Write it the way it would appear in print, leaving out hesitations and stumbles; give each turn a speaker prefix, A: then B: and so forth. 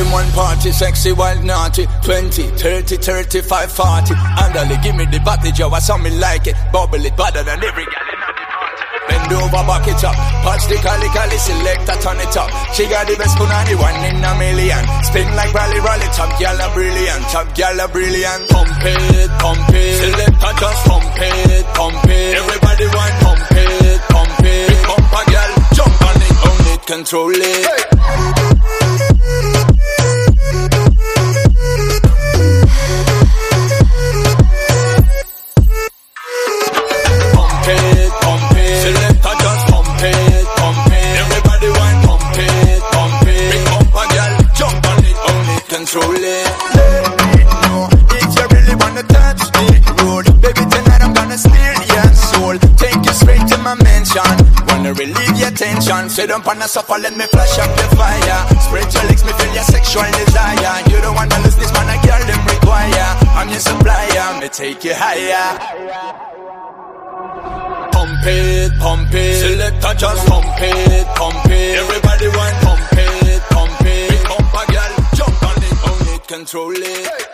A: one party, sexy, wild, naughty. 20, 30, 35, 40. Andale, give me the body, Joe, I saw me like it. Bubble it better than every gal in the party. Bend over, back it up. Patch the cali, select a turn it up. She got the best punani, one in a million. Spin like rally, top gal a brilliant, top gal a brilliant. Pump it, select a just pump it. Everybody want pump it. Big pump a gal, jump on it, own it, control it. Hey. Control it. No, if you really wanna touch the road, baby, tonight I'm gonna steal your soul. Take you straight to my mansion. Wanna relieve your tension. Sit up on the sofa, let me flash up the fire. Spread your legs, me feel your sexual desire. You don't wanna lose this man, a girl them require. I'm your supplier, me take you higher. Pump it, selector just pump it. Everybody want pump it. Big pump a girl, jump on it, own it, control it.